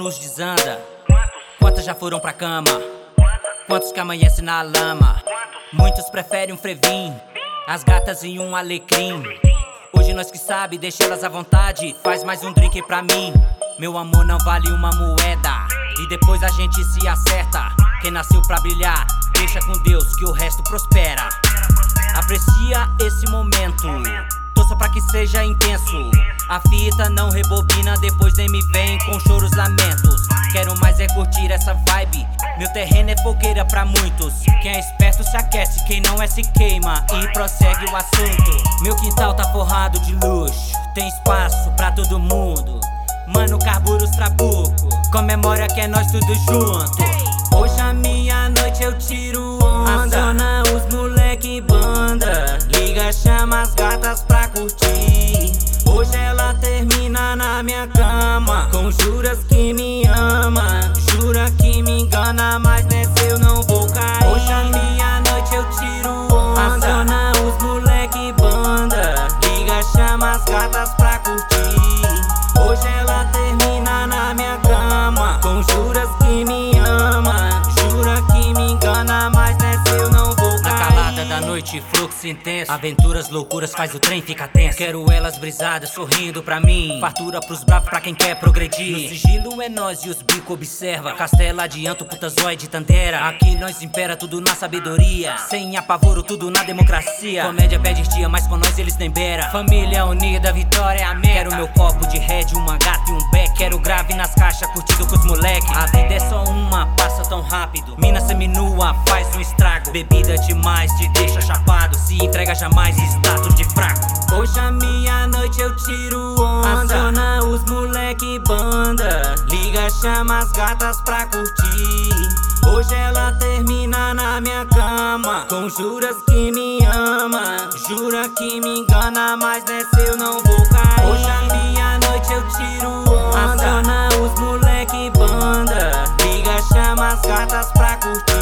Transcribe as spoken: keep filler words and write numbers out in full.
luz desanda? Quantas já foram pra cama? Quantos que amanhecem na lama? Muitos preferem um frevim, as gatas em um alecrim. Hoje nós que sabe, deixa elas à vontade. Faz mais um drink pra mim. Meu amor não vale uma moeda, e depois a gente se acerta. Quem nasceu pra brilhar, deixa com Deus que o resto prospera. Aprecia esse momento, torça pra que seja intenso. A fita não rebobina, depois nem me vem com choros, lamentos. Quero mais é curtir essa vibe, meu terreno é fogueira pra muitos. Quem é esperto se aquece, quem não é se queima e prossegue o assunto. Meu quintal tá forrado de luxo, tem espaço pra todo mundo. Mano, carbura os trabuco, comemora que é nós tudo junto. Hoje a minha noite eu tiro onda, aciona os moleque banda, liga, chama as gatas pra curtir. Hoje ela termina na minha cama, com juras que me ama, jura que me engana, mas nessa eu não vou cair. Hoje a minha noite eu tiro onda, aciona os moleque banda, liga, chama as gatas pra curtir. Hoje ela termina na minha cama, com juras que me ama, jura que me engana, mas nessa eu não vou cair. Na calada da noite, fluxo intenso, aventuras, loucuras, faz o trem ficar tenso. Quero elas brisadas, sorrindo pra mim, fartura pros bravos, pra quem quer progredir. No sigilo é nós e os bico observa, castelo adianto, puta zóia de tantera. Aqui nós impera tudo na sabedoria, sem apavoro, tudo na democracia. Comédia pede dia, mas com nós eles nem beira. Família unida, vitória é a meta. Quero meu copo de red, uma gata e um beck. Quero grave nas caixas, curtido com os moleque. A vida é só uma, passa tão rápido. Mina seminua, faz um estrago. Bebida demais, te deixa chapado. Se entrega jamais, status de fraco. Hoje a minha noite eu tiro onda, aciona os moleque banda, liga, chama as gatas pra curtir. Hoje ela termina na minha cama, com juras que me ama, jura que me engana, mas nessa eu não vou cair. Hoje a minha noite eu tiro onda, aciona os moleque banda, liga, chama as gatas pra curtir.